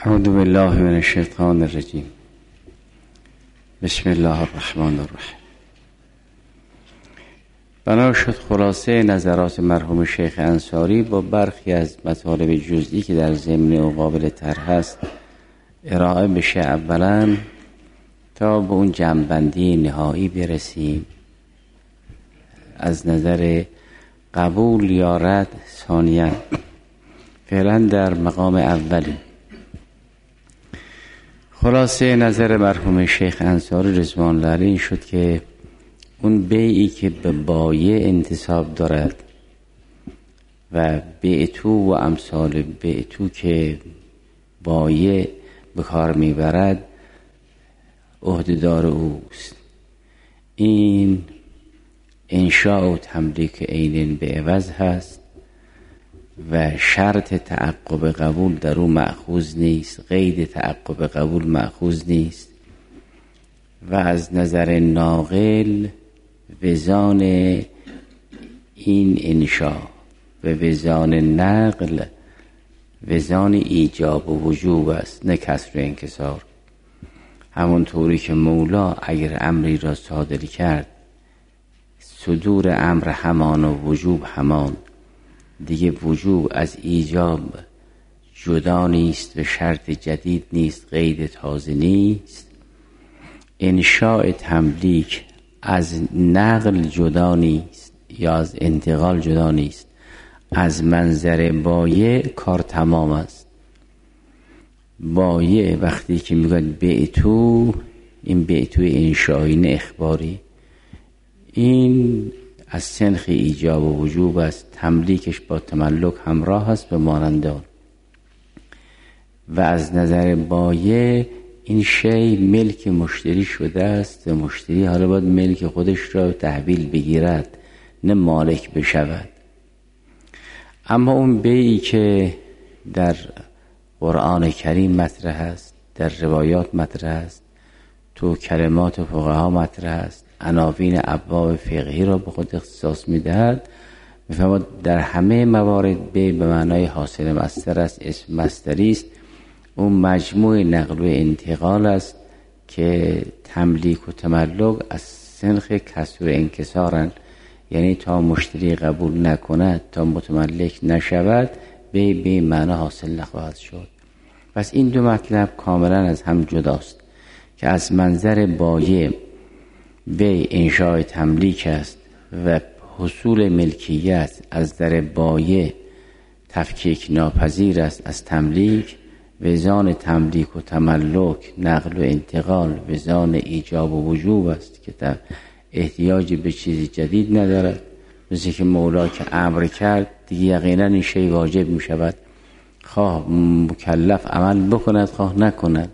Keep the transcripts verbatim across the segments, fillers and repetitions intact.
اعوذ بالله من الشیطان الرجیم. بسم الله الرحمن الرحیم. بنا شد خلاصه نظرات مرحوم شیخ انصاری با برخی از مطالب جزئی که در ضمن و قابل طرح است ارائه بشه اولا تا به اون جمع‌بندی نهایی برسیم از نظر قبول یا رد. ثانیاً فعلا در مقام اولی خلاصه نظر مرحوم شیخ انصاری رضوان الله علیه این شد که اون بیعی که به بایع انتساب دارد و بیعتو و امثال بیعتو که بایع به کار میبرد عهده‌دار اوست. این انشاء و تملیک عین به عوض هست و شرط تعقب قبول در او مأخوذ نیست، قید تعقب قبول مأخوذ نیست و از نظر ناقل وزان این انشاء و وزان نقل وزان ایجاب و وجوب است، نه کسر و انکسار. همونطوری که مولا اگر امری را صادر کرد صدور امر همان و وجوب همان، دیگه وجوب از ایجاب جدا نیست و شرط جدید نیست، قید تازه نیست. انشاء تملیک از نقل جدا نیست یا از انتقال جدا نیست. از منظر بایع کار تمام است. بایع وقتی که میگوید بیعتو، این بیعتو انشایی نه اخباری، این از سنخ ایجاب و وجوب است. تملیکش با تملک همراه است به مانند آن. و از نظر بایع این شی ملک مشتری شده است و مشتری حالا باید ملک خودش را تحویل بگیرد نه مالک بشود. اما اون بیعی که در قرآن کریم مطرح است، در روایات مطرح است، تو کلمات فقها مطرح است، عناوین ابواب فقهی را به خود اختصاص میدهد، میفهمد در همه موارد به به معنای حاصل مصدر است، اسم مصدری است. اون مجموع نقل و انتقال است که تملیک و تملک از سنخ کسر و انکسارن، یعنی تا مشتری قبول نکند، تا متملک نشود، به به معنی حاصل نخواهد شد. پس این دو مطلب کاملا از هم جداست که از منظر بایع به انشاء تملیک است و حصول ملکیت از در بایع تفکیک ناپذیر است از تملیک. وزان تملیک و تملک نقل و انتقال وزان ایجاب و وجوب است که در احتیاج به چیزی جدید ندارد. مثل که مولا که امر کرد دیگه یقینا این شی واجب می شود، خواه مکلف عمل بکند خواه نکند.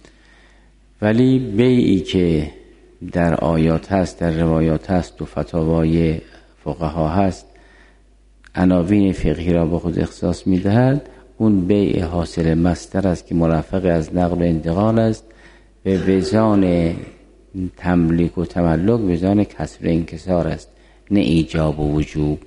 ولی بیعی که در آیات هست، در روایات هست و فتاوای فقها هست، عناوین فقهی را به خود اختصاص میدهد، اون بیع حاصل مصدر است که مرافق از نقل و انتقال است به وزان تملیک و تملک وزان کسر و انکسار است، نه ایجاب و وجوب.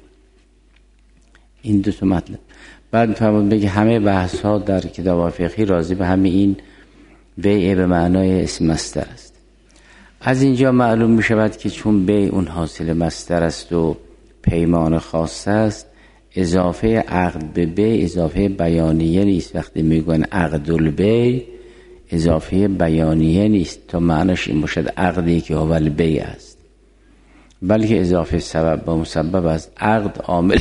این دو تا مطلب. بعد می‌فهمید بگه همه بحث ها در کتاب فقهی راضی به همه این بیع به معنای اسم مصدر است. از اینجا معلوم می شود که چون بیع اون حاصل مصدر است و پیمان خاص است، اضافه عقد به بیع اضافه بیانیه نیست. وقتی میگن عقد البیع اضافه بیانیه نیست تا معنیش این باشد عقدی که اول بیع است، بلکه اضافه سبب با مسبب است. عقد عامل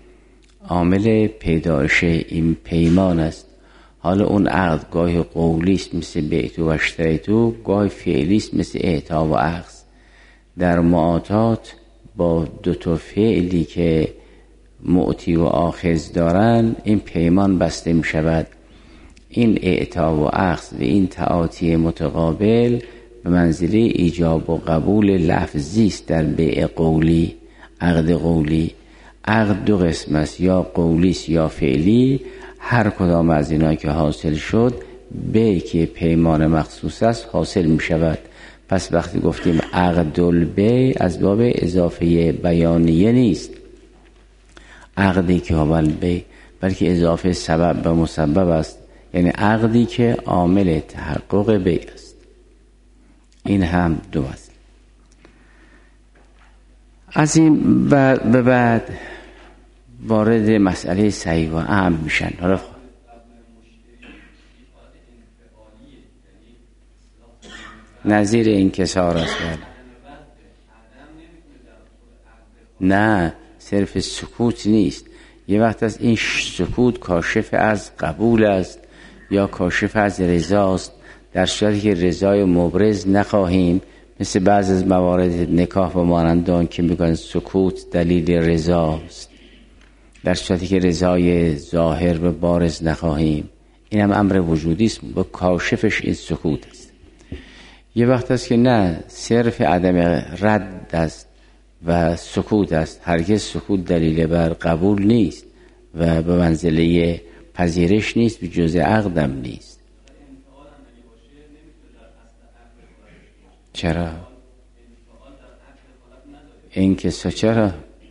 عامل پیدایش این پیمان است. حالا اون عقد گاهی قولی است مثل بیعتو و اشتریتو، گاهی فعلی است مثل اعطا و اخذ. در معاطات با دو تا فعلی که معطی و آخذ دارن این پیمان بسته می شود. این اعطا و اخذ و این تعاطی متقابل به منزله ایجاب و قبول لفظی است. در بیع قولی، عقد قولی، عقد دو قسم است، یا قولی است یا فعلی. هر کدام از اینا که حاصل شد بیع که پیمان مخصوص است حاصل می شود. پس وقتی گفتیم عقد البیع از باب اضافه بیانیه نیست عقدی که اول بیع، بلکه اضافه سبب و مسبب است یعنی عقدی که عامل تحقق بیع است. این هم دو وصل. از این بعد به بعد وارد مسئله صحیح و اعم میشن. حالا نظیر انکسار است. نه، صرف سکوت نیست. یه وقت از این سکوت کاشف از قبول است یا کاشف از رضاست، در صورتی که رضای مبرز نخواهیم، مثل بعض از موارد نکاح و مانندان که میگن سکوت دلیل رضاست، در صورتی که رضای ظاهر و بارز نخواهیم. این هم امر وجودی است، با کاشفش این سکوت است. یه وقت است که نه، صرف عدم رد است و سکوت است. هرگز سکوت دلیل بر قبول نیست و به منزله پذیرش نیست، به جزء عقدم نیست. چرا؟ این که چرا؟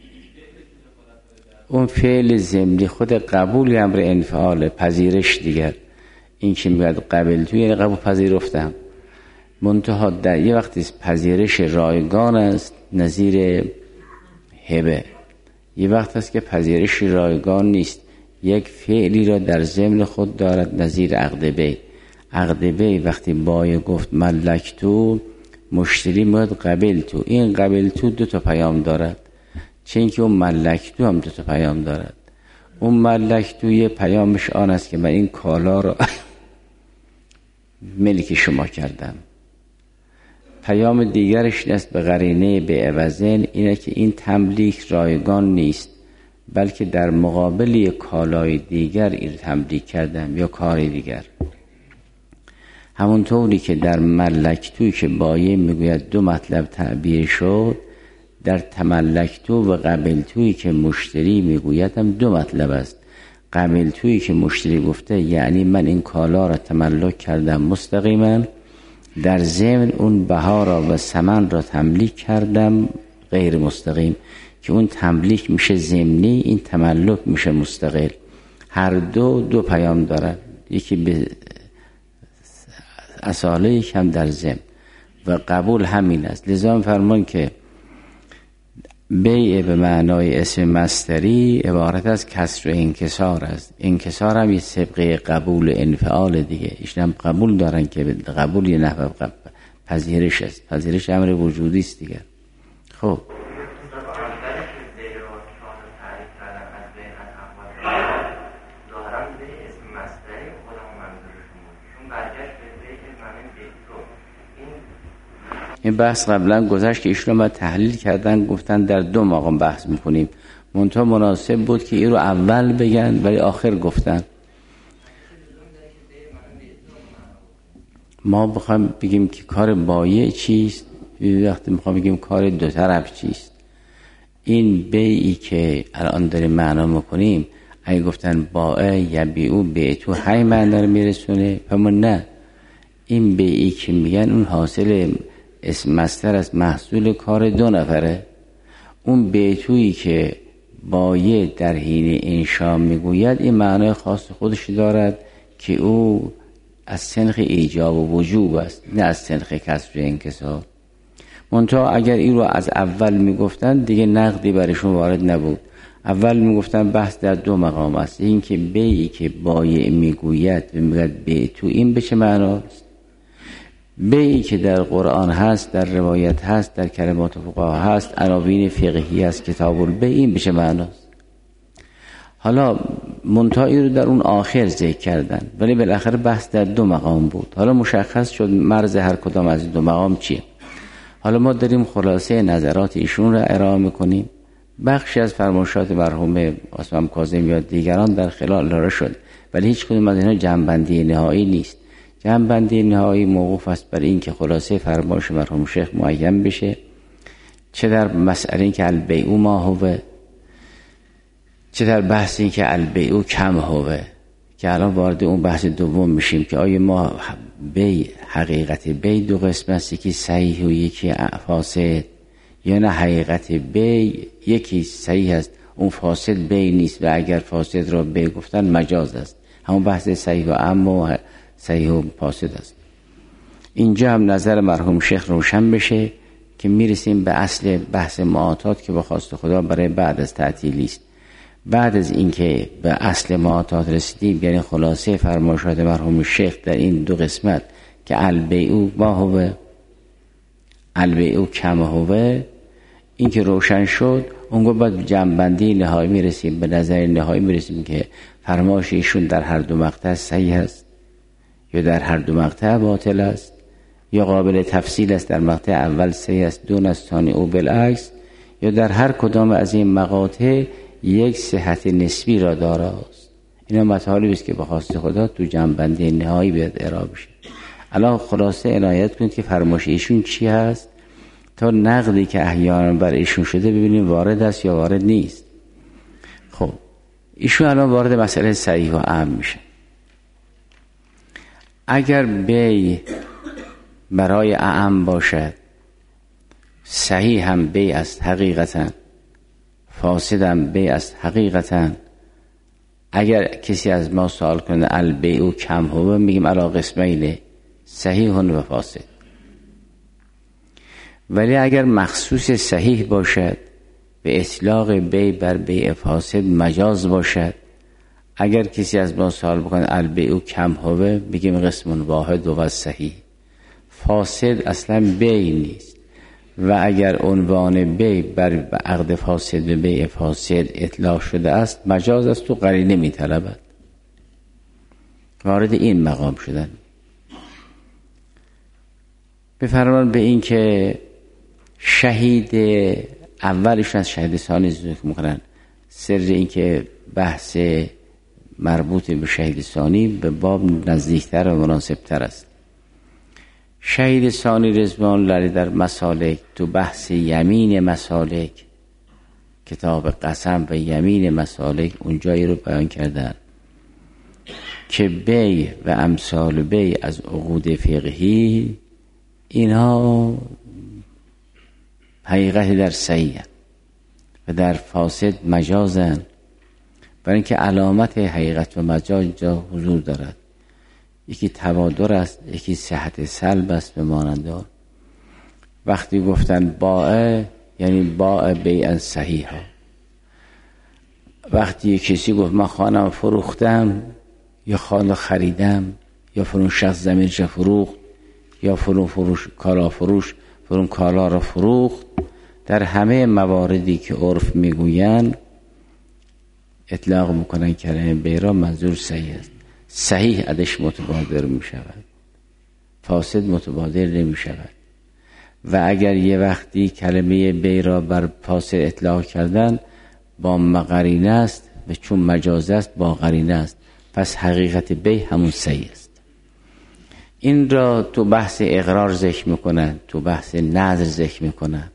اون فعل ضمنی خود قبول امر انفعال، پذیرش دیگر. این که میگه قبل توی یعنی قبول پذیرفتم. منتها در یه وقتی پذیرش رایگان است نظیر هبه، یه وقت است که پذیرش رایگان نیست، یک فعلی را در ضمن خود دارد نظیر عقد بی. عقد بی وقتی بای گفت ملک تو، مشتری میاد قبل تو. این قبل تو دو تا پیام دارد، چه اینکه اون ملک تو هم دو تا پیام دارد. اون ملک تو یه پیامش آن است که من این کالا را ملک شما کردم. پیام دیگرش است به قرینه به عوضن، اینه که این تملیک رایگان نیست، بلکه در مقابل یک کالای دیگر این تملیک کردم یا کار دیگر. همونطوری که در ملک توی که بایه میگوید دو مطلب تعبیر شد، در تملک تو و قبل توی که مشتری میگوید هم دو مطلب است. قبل توی که مشتری گفته یعنی من این کالا را تملک کردم مستقیما، در ضمن اون بها را و ثمن را تملیک کردم غیر مستقیم، که اون تملیک میشه ضمنی، این تملک میشه مستقل. هر دو دو پیام دارد، یکی به اصاله یک هم در ضمن، و قبول همین است. لذا فرمان که بیع به معنای اسم مصدری عبارت از کسر و انکسار است. انکسار هم یه سبقه قبول انفعال دیگه. ایشون هم قبول دارن که قبول یه نحو پذیرش است. پذیرش امر وجودی است دیگه. خب این بحث قبلا گذشت که ایشون رو تحلیل کردن، گفتن در دو مقام بحث میکنیم. منتها مناسب بود که این رو اول بگن ولی آخر گفتن. ما بخوایم بگیم که کار بایع چیست، وقتی میخوایم بگیم کار دو طرف چیست. این بیعی که الان داریم معنا میکنیم، اگه گفتن بایع یبیعو بیعتو های معنا رو میرسونه، اما نه، این بیعی که میگن اون حاصل اسم مصدر از محصول کار دو نفره. اون بیتویی که بایع در حین انشا میگوید این معنای خاص خودش دارد که او از سنخ ایجاب و وجوب است، نه از سنخ کسر و انکسار. منتها اگر این رو از اول میگفتن دیگه نقدی برشون وارد نبود. اول میگفتن بحث در دو مقام است. این که بیعی که بایع میگوید و میگوید بیتو، این به چه معناست؟ بیعی که در قرآن هست، در روایت هست، در کلمات فقها هست، عناوین فقهی هست، کتاب البیع، این بشه معناست. حالا منتهی رو در اون آخر ذکر کردن، ولی بالاخره بحث در دو مقام بود. حالا مشخص شد مرز هر کدام از دو مقام چیه. حالا ما داریم خلاصه نظرات ایشون رو ارائه میکنیم. بخشی از فرمایشات مرحوم عاصم کاظم یا دیگران در خلال ارائه شد، ولی هیچ کدوم از اینا جمع‌بندی نهایی نیست. جمع‌بندی نهایی موقوف است بر این که خلاصه فرمایش مرحوم شیخ معین بشه، چه در مسئله این که البیع ما هوه، چه در بحث این که البیع کم هوه، که الان وارد اون بحث دوم میشیم که آیا ما بیع، حقیقت بیع دو قسم است، یکی صحیح و یکی فاسد، یا نه حقیقت بیع یکی صحیح است اون فاسد بیع نیست و اگر فاسد را بیع گفتن مجاز است. همون بحث صحیح و عام و صحیح و فاسد است. اینجا هم نظر مرحوم شیخ روشن بشه که میرسیم به اصل بحث معاطات که با خواست خدا برای بعد از تعطیلی است. بعد از اینکه به اصل معاطات رسیدیم، یعنی خلاصه فرمایشات مرحوم شیخ در این دو قسمت که البیع ما هو البیع کم هو، این که روشن شد، اونگاه باید جمع‌بندی نهایی میرسیم، به نظر نهایی میرسیم که فرمایش ایشون در هر دو مقطع صحیح است یا در هر دو مقطع باطل است، یا قابل تفصیل است، در مقطع اول صحیح است دون از ثانی او بالعکس، یا در هر کدام از این مقاطع یک صحت نسبی را داراست. اینا مطالبی است که به خواست خدا تو جمع‌بندی نهایی باید ارائه بشه. الان خلاصه عنایت کنید که فرمایش ایشون چی هست تا نقدی که احیانا بر ایشون شده ببینیم وارد است یا وارد نیست. خب ایشون الان وارد مسئله صحیح و عام میشه. اگر بی برای اعم باشد، صحیح هم بی است حقیقتا، فاسد هم بی است حقیقتا، اگر کسی از ما سوال کنه البیع کم هو، میگیم علی قسمین صحیح و فاسد. ولی اگر مخصوص صحیح باشد، به اطلاق بی بر بیع فاسد مجاز باشد، اگر کسی از ما سوال بکنه البیع کم هو، بگیم قسم واحد و صحیح. فاسد اصلا بی نیست، و اگر عنوان بی بر عقد فاسد و بیع فاسد اطلاق شده است، مجاز است و قرینه می طلبد. وارد این مقام شدن. بفرمان به این که شهید اولشون از شهید ثانی ذکر میکنن. سر این که بحث مربوط به شهید ثانی به باب نزدیکتر و مناسبتر است. شهید ثانی رضوان الله در مسالک، تو بحث یمین مسالک، کتاب قسم و یمین مسالک، اونجایی رو بیان کردن که بی و امثال بی از عقود فقهی، اینها حقیقت در صحیح و در فاسد مجازن، برای اینکه علامت حقیقت و مجاز جا حضور دارد. یکی تبادر است، یکی صحت سلب است به مانندار. وقتی گفتن باع، یعنی باع بیعا صحیحا. وقتی کسی گفت من خانم فروختم یا خانه خریدم، یا فرون شخص زمین را فروخت، یا فرون فروش کالا فروش فرون کالا را فروخت، در همه مواردی که عرف میگوین اطلاق میکنن کلمه بی را منظور صحیح است. صحیح ادش متبادر میشود، فاسد متبادر نمیشود. و اگر یه وقتی کلمه بی را بر فاسد اطلاق کردن، با مقرینه است و چون مجاز است با قرینه است، پس حقیقت بی همون صحیح است. این را تو بحث اقرار ذکر میکنن، تو بحث نذر ذکر میکنن.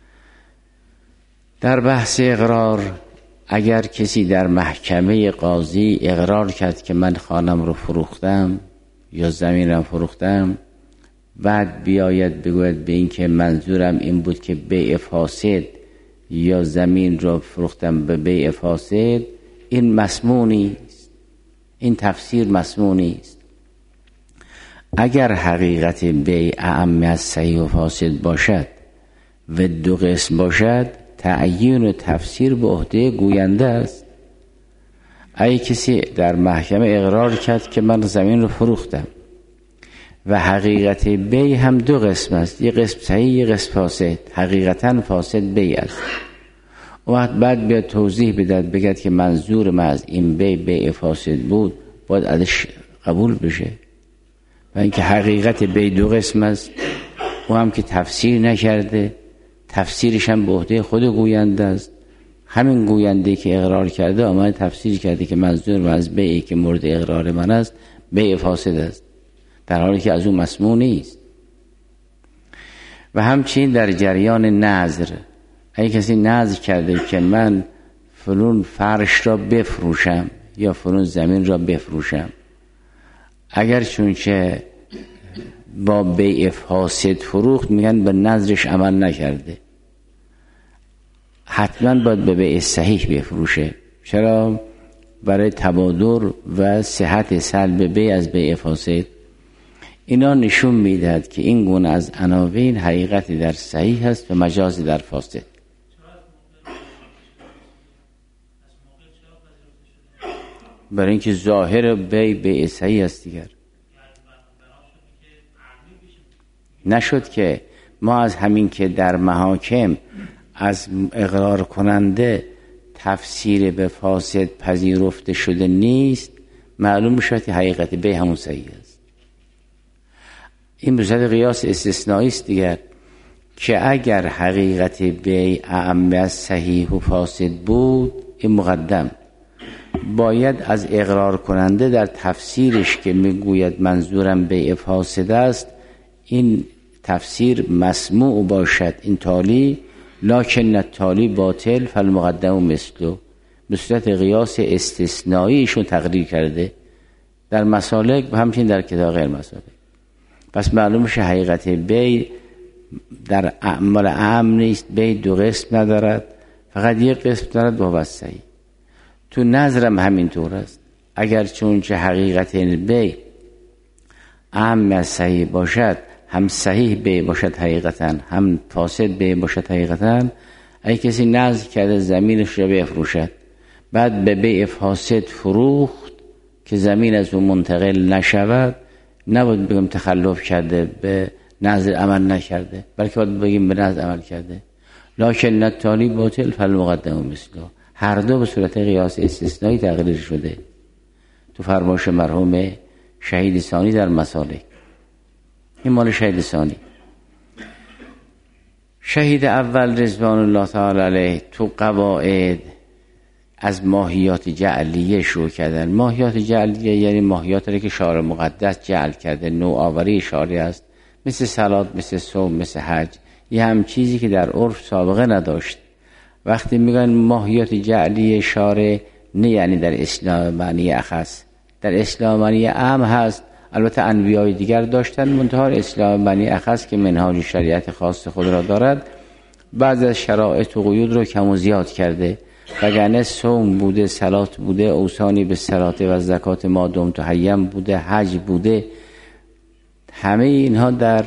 در بحث اقرار، اگر کسی در محکمه قاضی اقرار کرد که من خانم رو فروختم یا زمینم فروختم، بعد بیاید بگوید به این که منظورم این بود که بیع فاسد یا زمین رو فروختم به بیع فاسد، این مسمونی است، این تفسیر مسمونی است. اگر حقیقت بیع اعم از صحیح و فاسد باشد و دو قسم باشد، تعیین و تفسیر به عهده گوینده است. اگه کسی در محکمه اقرار کرد که من زمین رو فروختم و حقیقت بیع هم دو قسم است، یک قسم صحیح یک قسم فاسد، حقیقتا فاسد بیع است، و بعد بیاد توضیح بدهد بگد که منظور من از این بیع بیع فاسد بود، باید ازش قبول بشه. و اینکه حقیقت بیع دو قسم است، او هم که تفسیر نکرده، تفسیرش هم به عهده خود گوینده است. همین گوینده که اقرار کرده آمده تفسیر کرده که منظور من از بیعی که مورد اقرار من است بیع فاسد است، در حالی که از اون مسموع نیست. و همچنین در جریان نذر، اگه کسی نذر کرده که من فلون فرش را بفروشم یا فلون زمین را بفروشم، اگر چونچه با بیع فاسد فروخت، میگن به نذرش عمل نکرده، حتما باید به بیع صحیح بفروشه. چرا؟ برای تبادر و صحت سلب بیع از بیع فاسد. اینا نشون میدهد که این گونه از عناوین حقیقتی در صحیح هست و مجازی در فاسد. برای اینکه ظاهر بیع بیع صحیح است دیگر. نشد که ما از همین که در محاکم از اقرار کننده تفسیر به فاسد پذیرفته شده نیست، معلوم شد که حقیقت بیع همون صحیح است. این به صورت قیاس استثنایی است دیگر، که اگر حقیقت بیع اعم از صحیح و فاسد بود، این مقدم باید از اقرار کننده در تفسیرش که میگوید منظورم بیع فاسد است، این تفسیر مسموع باشد، این تالی لکن التالی باطل فالمقدم مثله. به صورت قیاس استثناییشون تقریر کرده در مسالک و همچنین در کتاب غیر مسالک. پس معلوم شه حقیقت بیع در اعمال اعم نیست، بیع دو قسم ندارد، فقط یک قسم دارد و هو صحیح. تو نظرم همینطور است. اگر چون چه حقیقت بیع اعم از صحیح باشد، هم صحیح بیع باشد حقیقتا، هم فاسد بیع باشد حقیقتا، اگه کسی نظر کرده زمینش را بفروشد، بعد به بیع فاسد فروخت که زمین از اون منتقل نشود، نباید بگیم تخلف کرده، به نظر عمل نکرده، بلکه باید بگیم به نظر عمل کرده. لکن التالی باطل فالمقدم مثله. هر دو به صورت قیاس استثنایی تقریر شده تو فرمایش مرحوم شهید ثانی در مسالک. این مال شهید ثانی. شهید اول رضوان الله تعالی علیه تو قواعد از ماهیات جعلیه شروع کردن. ماهیات جعلیه یعنی ماهیاتی که شارع مقدس جعل کرده، نوآوری شارع است، مثل صلات، مثل صوم، مثل حج. یه هم چیزی که در عرف سابقه نداشت. وقتی میگن ماهیات جعلیه شارع، نه یعنی در اسلام معنی اخص، در اسلام معنی عام هست. البته انبیای دیگر داشتن، منتها اسلام معنی اخص که منهاج شریعت خاص خود را دارد، بعض از شرایط و قیود رو کم و زیاد کرده. وگرنه صوم بوده، صلات بوده، اوصانی به صلات و زکات ما دمت حیم بوده، حج بوده. همه اینها در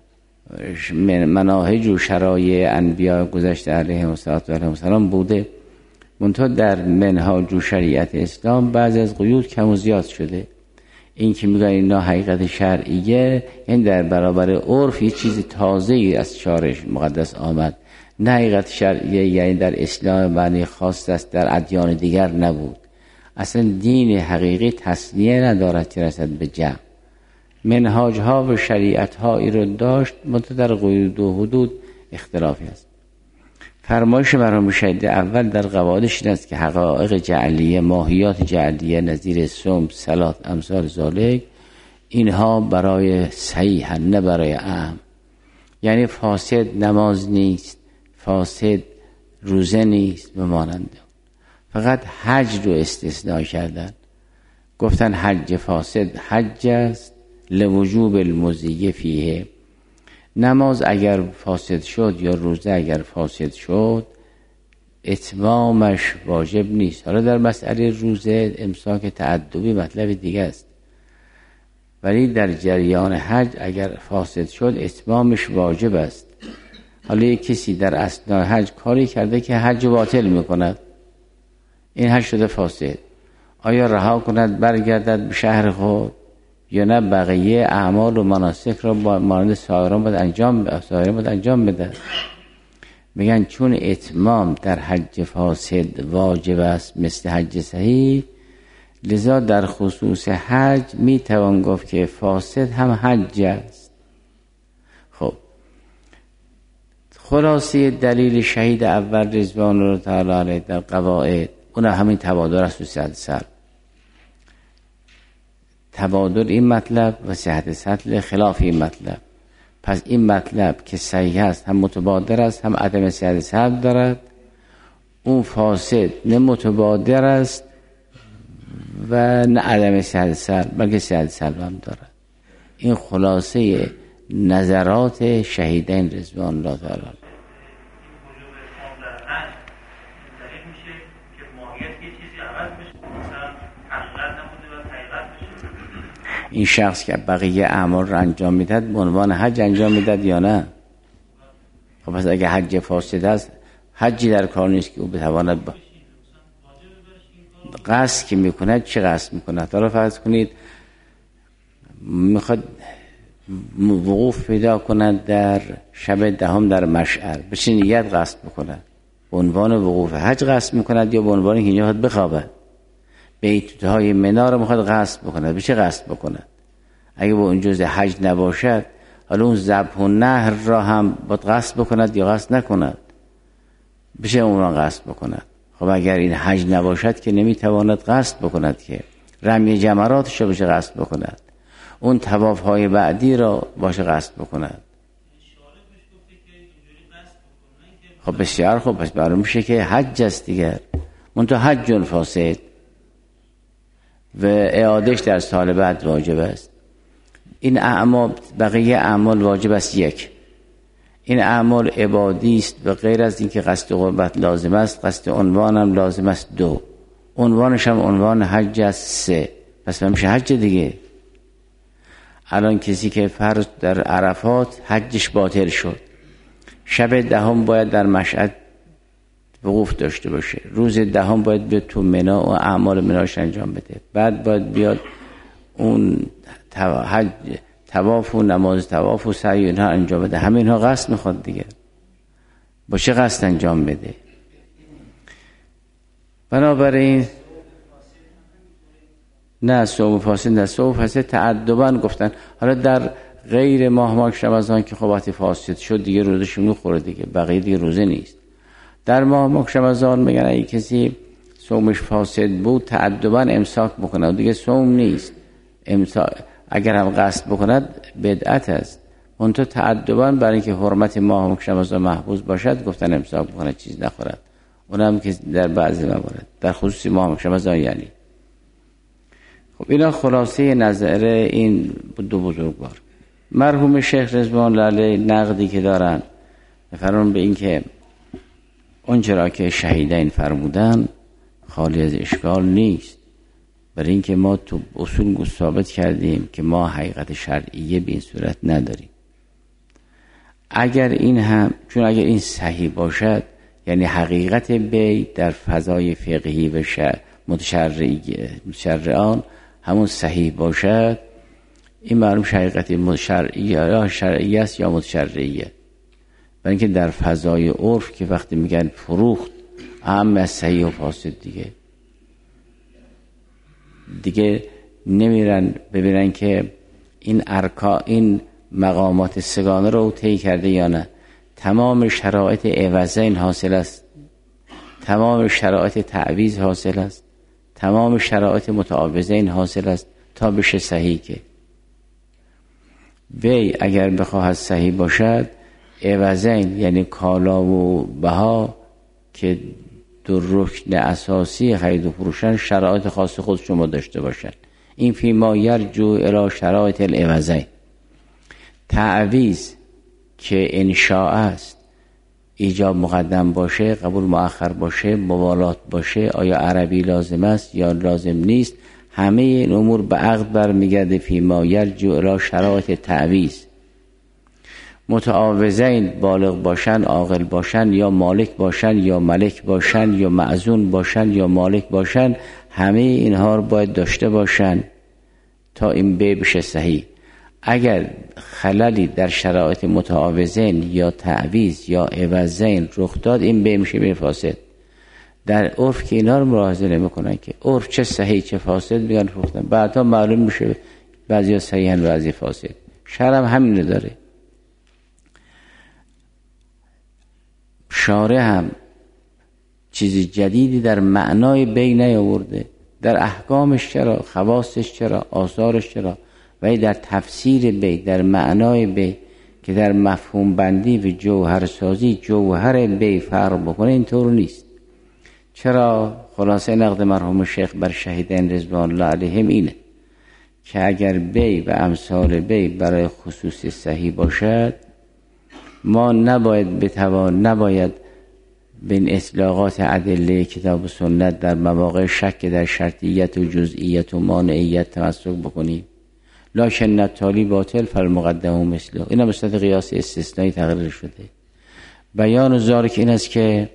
مناهج و شرایع انبیاء گذشته علیهم السلام بوده، منتها در منهاج و شریعت اسلام بعض از قیود کم و زیاد شده. این که میگن اینا حقیقت شرعیه، این در برابر عرف یه چیز تازه‌ای از شارع مقدس آمد. نه حقیقت شرعیه یعنی در اسلام معنی خاص است، در ادیان دیگر نبود. اصلا دین حقیقی تصنیه ندارد که رسد به جمع. منهاج ها و شریعت ها ای رو داشت، منتها در قیود و حدود اختلافی است. فرمایش مرحوم شهید اول در قواعدش این است که حقایق جعلیه، ماهیات جعلیه نظیر صوم، صلات، امثال ذالک، اینها برای صحیح نه برای اعم. یعنی فاسد نماز نیست، فاسد روزه نیست و ماننده. فقط حج رو استثناء کردن، گفتن حج فاسد حج است لوجوب المضی فیه. نماز اگر فاسد شد یا روزه اگر فاسد شد، اتمامش واجب نیست. حالا در مسئله روزه امساک تعدبی مطلب دیگه است، ولی در جریان حج اگر فاسد شد اتمامش واجب است. حالا یک کسی در اثناء حج کاری کرده که حج باطل میکند، این حج شده فاسد. آیا رها کند برگردد به شهر خود یا نه بقیه اعمال و مناسک را مانند سایران باید انجام سایران باید انجام بده؟ میگن چون اتمام در حج فاسد واجب است مثل حج صحیح، لذا در خصوص حج میتوان گفت که فاسد هم حج است. خب خلاصه دلیل شهید اول رضوان الله تعالی علیه در قواعد اون همین تبادر است و صحت سلب. تبادر این مطلب و صحت سلب خلاف این مطلب. پس این مطلب که صحیح است هم متبادر است هم عدم صحت سلب دارد، اون فاسد نه متبادر است و نه عدم صحت سلب بلکه صحت سلب هم دارد. این خلاصه نظرات شهیدین رضوان الله تعالی. میشه که ماهیت یه چیزی عوض بشه، مثلا این شخص که بقیه اعمال رو انجام میدهد به عنوان حج انجام میدهد یا نه؟ خب پس اگه حج فاسد است، حجی در کار نیست که او بتواند با قصد که میکند. چه قصد میکند؟ حالا فرض کنید میخواد وقوف پیدا کند در شب دهم در مشعر، به چه نیت قصد بکند؟ به عنوان وقوف حج قصد میکند یا به عنوان اینکه اینجا بخوابد؟ بیتهای منا رو میخواد قصد بکند، به چه قصد بکند؟ اگه با اون جزء حج نباشد، حالا اون ذبح و نحر را هم باید قصد بکند یا قصد نکند؟ به چه اون را قصد بکند؟ خب اگر این حج نباشد که نمیتواند قصد بکند، که رمی جمراتش رو به چه قصد بکند؟ اون طواف های بعدی را باشه قصد بکند. خب بسیار خوب، پس معلوم میشه که حج است دیگر، منتها حج فاسد و اعادهش در سال بعد واجب است. این اعمال، بقیه اعمال واجب است یک. این اعمال عبادی است و غیر از این که قصد قربت لازم است، قصد عنوان هم لازم است دو. عنوانش هم عنوان حج است سه. پس میشه حج دیگه. الان کسی که فرض در عرفات حجش باطل شد، شب دهم باید در مشعر وقوف داشته باشه، روز دهم باید بیاد تو منا و اعمال مناش انجام بده، بعد باید بیاد اون حج طواف و نماز طواف و سعی اینها انجام بده. همه اینها قصد میخواد دیگه. با چه قصد انجام بده؟ بنابراین نه صوم فاسد نه صوم فاسد تعدباً گفتن. حالا در غیر ماه ماه رمضان که خب وقتی فاسد شد دیگه روزش میخوره دیگه، بقیه دیگه روزه نیست. در ماه ماه رمضان میگن اگه کسی صومش فاسد بود تعدباً امساک بکنه دیگه صوم نیست. امساک اگر هم قصد بکند بدعت است. منتها تعدباً برای اینکه حرمت ماه ماه رمضان محفوظ باشد گفتن امساک بکنه، چیز نخورد. اونم که در بعضی موارد، در خصوص ماه ماه رمضان یعنی. خب اینا خلاصه نظر این دو بزرگوار. مرحوم شیخ رضوان الله علیه نقدی که دارن فرمون به این که اونچه را که شهیدین فرمودن خالی از اشکال نیست، برای اینکه ما تو اصول ثابت کردیم که ما حقیقت شرعیه به این صورت نداریم. اگر این هم، چون اگر این صحیح باشد یعنی حقیقت بی در فضای فقهی و متشرعان همون صحیح باشد، این معلوم حقیقت شرعیه یا شرعیه است یا متشرعیه. برای اینکه در فضای عرف که وقتی میگن فروخت اهم از صحیح و فاسد دیگه دیگه نمیرن ببینن که این ارکا این مقامات سگانه رو طی کرده یا نه. تمام شرایط عوضین حاصل است، تمام شرایط تعویض حاصل است، تمام شرایط متعاوضین حاصل است تا بشه صحیح. که وی اگر بخواهد صحیح باشد عوضین یعنی کالا و بها که دو رکن اساسی خرید و فروشن شرایط خاص خودشون داشته باشد. این فی ما یرجو الی شرایط العوضین. تعویض که انشاء است، ایجاب مقدم باشه، قبول مؤخر باشه، موالات باشه، آیا عربی لازم است یا لازم نیست، همه این امور به عقد برمیگرده. فی ما یرجو الی شرایط تعویض. متعاوضین بالغ باشن، عاقل باشن، یا مالک باشن یا ملک باشن یا معزون باشن یا مالک باشن، همه اینها رو باید داشته باشن تا این بی بشه صحیح. اگر خللی در شرایط متعاوضین یا تعویض یا عوضین رخ داد، این بی میشه بی فاسد. در عرف که اینا رو ملاحظه نمی کنن که عرف چه صحیح چه فاسد میگن فروختن، بعدا معلوم میشه بعضی صحیحن بعضی فاسد. شرع هم همین داره. شارع هم چیز جدیدی در معنای بی نیاورده، در احکامش چرا، خواصش چرا، آثارش چرا، ولی در تفسیر بی، در معنای بی که در مفهوم بندی و جوهر سازی جوهر بی فرق بکنه، اینطور نیست. چرا؟ خلاصه نقد مرحوم شیخ بر شهیدین رضوان الله علیهم اینه که اگر بی و امثال بی برای خصوص صحیح باشد، ما نباید بتوان نباید به این اطلاقات ادله کتاب و سنت در مواقع شک در شرطیت و جزئیت و مانعیت تمسک بکنیم. لکن التالی باطل فالمقدم مثله. این هم به صورت قیاس استثنایی تقریر شده. بیان ذالک این است که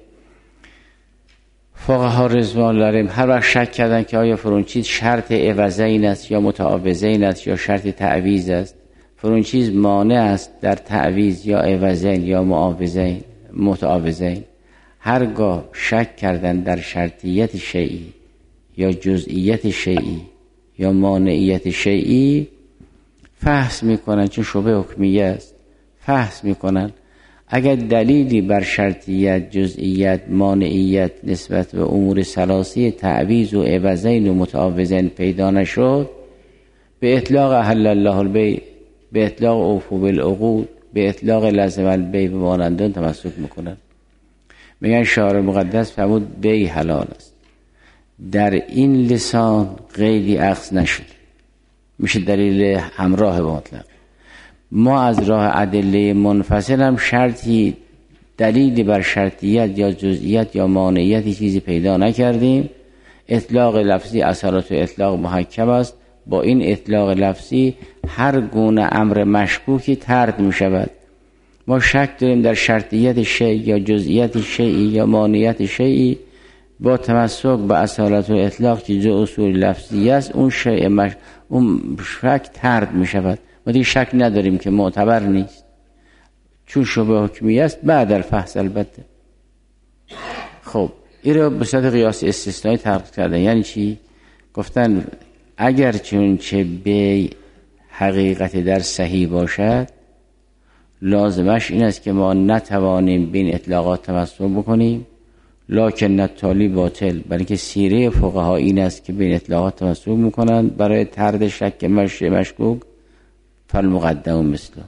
فقها رضوان الله علیهم هر وقت شک کردن که آیا فلان چیز شرط عوضین است یا متعاوضین است یا شرط تعویض است، فلان چیز مانع است در تعویض یا عوضین یا معاوضین متعاوضین، هرگاه شک کردن در شرطیت شیئی یا جزئیت شیئی یا مانعیت شیئی، فحص میکنن، چون شبه حکمیه است، فحص میکنن اگر دلیلی بر شرطیت، جزئیت، مانعیت نسبت به امور ثلاثی تعویض و عوضین و متعاوضین پیدا نشد، به اطلاق احل الله البیع، به اطلاق اوفوا بالعقود، به اطلاق لزم البیع و مانندان تمسک میکنن. میگن شارع مقدس فرمود بیع حلال است. در این لسان قیدی اخذ نشد، میشه دلیل همراه با مطلق. ما از راه ادله منفصل هم شرطی دلیلی بر شرطیت یا جزئیت یا مانعیت چیزی پیدا نکردیم. اطلاق لفظی اصالت و اطلاق محکم است. با این اطلاق لفظی هر گونه امر مشکوکی طرد می شود. ما شک داریم در شرطیت شیء یا جزئیت شیئی یا مانعیت شیئی، با تمسک به اصالت و اطلاق که جو اصول لفظی است، اون شیء مش... اون شک طرد می شود. ما دیگه شک نداریم که معتبر نیست، چون شبه حکمی است بعد الفحص البته. خب این رو به صورت قیاس استثنایی تحقیق کردن. یعنی چی؟ گفتن اگر چون چه بیع حقیقت در صحیح باشد، لازمش این است که ما نتوانیم بین اطلاقات تمسک بکنیم، لکن التالی باطل، بلکه سیره فقها این است که بین اطلاقات تمسک میکنند برای طرد شک مش مشکوک، فالمقدم مثله.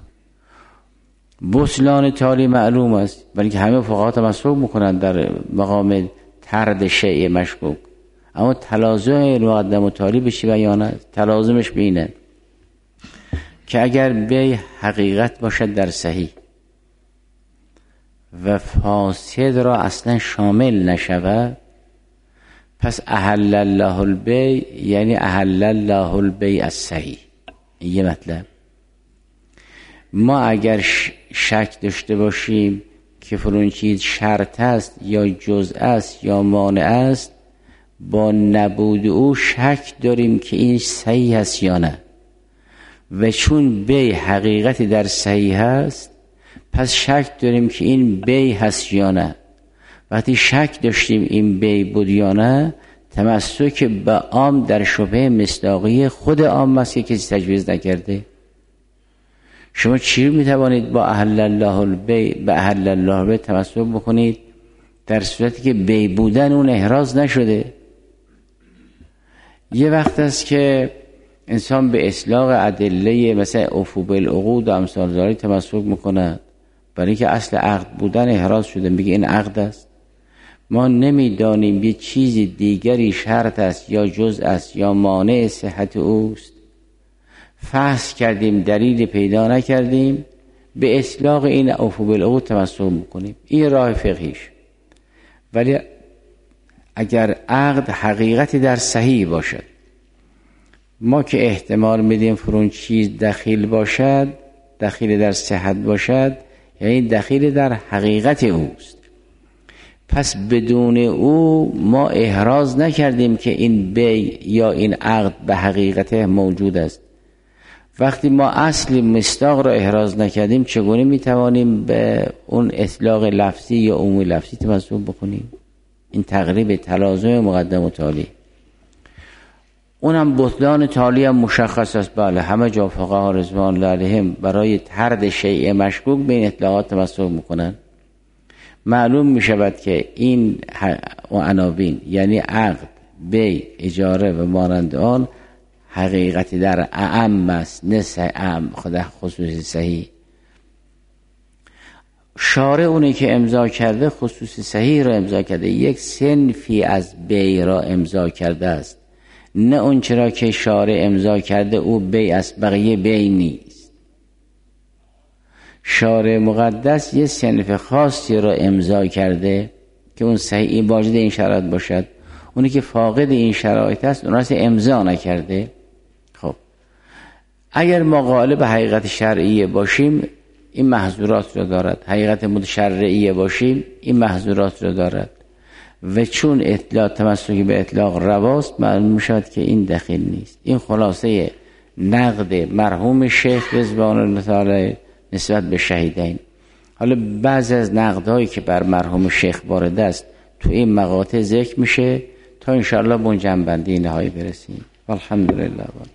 بطلان تالی معلوم است، بلکه همه فقها تمسک میکنند در مقام طرد شیء مشکوک. اما تلازم مقدم و تالی به چی بیان است؟ تلازمش به اینه که اگر بیع حقیقت باشد در صحیح و فاسد را اصلا شامل نشود، پس احل الله البیع یعنی احل الله البیع الصحیح. یه مطلب. ما اگر شک داشته باشیم که فلان چیز شرط است یا جزء است یا مانع است، با نبود او شک داریم که این صحیح است یا نه. و چون بیع حقیقتی در صحیح است، پس شک داریم که این بیع هست یا نه. وقتی شک داشتیم این بیع بود یا نه، تمسک به عام در شبه مصداقی خود عام است که کسی تجویز نکرده. شما چی میتوانید با احل الله البیع به احل الله البیع تمسک بکنید در صورتی که بیع بودن اون احراز نشده؟ یه وقت است که انسان به اطلاق ادله مثلا اوفوا بالعقود و امثال ذالک تمسک میکند، برای اینکه اصل عقد بودن احراز شده، میگه این عقد است. ما نمیدانیم یه چیز دیگری شرط است یا جزء است یا مانع صحت اوست، فحص کردیم دلیل پیدا نکردیم، به اطلاق این اوفوا بالعقود تمسک میکنیم. این راه فقهیش. ولی اگر عقد حقیقتی در صحیح باشد، ما که احتمال میدیم فرون چیز دخیل باشد، دخیل در صحت باشد، یعنی دخیل در حقیقت اوست، پس بدون او ما احراز نکردیم که این بیع یا این عقد به حقیقت موجود است. وقتی ما اصل مصداق را احراز نکردیم، چگونه میتوانیم به اون اطلاق لفظی یا عموم لفظی تمسک بکنیم؟ این تقریب تلازم مقدم و تالی. اونم بطلان تالی هم مشخص است. بله، همه جا فقها رضوان الله علیهم برای طرد شیء مشکوک بین اطلاقات تمسک میکنن. معلوم میشود که این عناوین یعنی عقد، بیع، اجاره و مانند آن حقیقتی در اعم است، نه اعم خود خصوصی صحیح. شارع اونی که امضا کرده خصوصی صحیح را امضا کرده، یک صنفی از بیع را امضا کرده است، نه اون چرا که شارع امضا کرده او بیع است، بقیه بیع نیست. شارع مقدس یه صنف خاصی را امضا کرده که اون صحیح واجد این شرایط باشد، اونی که فاقد این شرایط است اون را امضا نکرده. خب اگر ما قائل به حقیقت شرعیه باشیم این محظورات رو دارد، حقیقت متشرعیه باشیم این محظورات رو دارد و چون اطلاق تمسکی به اطلاق رواست معلوم میشود که این دخیل نیست. این خلاصه نقد مرحوم شیخ رضوان الله تعالی نسبت به شهیدین. حالا بعضی از نقدهایی که بر مرحوم شیخ وارد است تو این مقاطع ذکر میشه تا انشاءالله به اون جنبندی نهایی برسیم. والحمدلله.